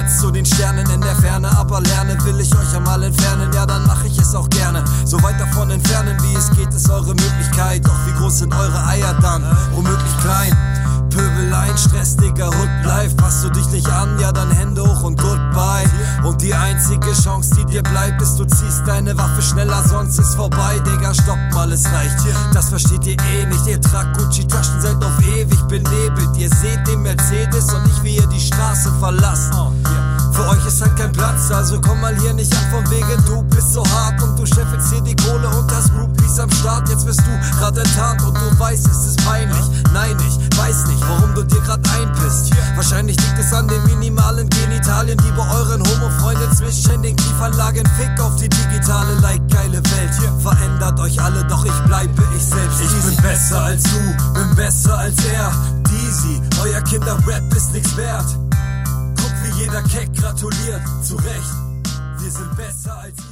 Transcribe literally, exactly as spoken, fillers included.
jetzt zu den Sternen in der Ferne. Aber lernen will ich euch einmal entfernen, ja dann mach ich es auch gerne. So weit davon entfernen wie es geht ist eure Möglichkeit. Doch wie groß sind eure Eier dann? Womöglich klein. Pöbeleien, Stress, Digga, Hood Life. Passt du dich nicht an, ja dann Hände hoch und goodbye. Und die einzige Chance, die dir bleibt, ist du ziehst deine Waffe schneller, sonst ist vorbei. Digga, stopp mal, es reicht. Das versteht ihr eh nicht, ihr tragt Gucci-Taschen, seid auf ewig benebelt. Ihr seht den Mercedes und nicht, wie ihr die Straße verlasst. Für euch ist halt kein Platz, also komm mal hier nicht an vom Wege. Du bist so hart und du scheffelst hier die Kohle und das Groupies am Start. Jetzt wirst du grad enttarnt und du weißt, es ist peinlich. Nein, ich weiß nicht, warum du dir grad einpisst. Wahrscheinlich liegt es an den minimalen Genitalien, die bei euren Homo-Freunden zwischen den Kieferlagen. Fick auf die digitale, like geile Welt. Verändert euch alle, doch ich bleibe ich selbst. Ich bin besser als du, bin besser als er. Deezy, euer Kinder-Rap ist nix wert. Jeder Keck gratuliert, zu Recht, wir sind besser als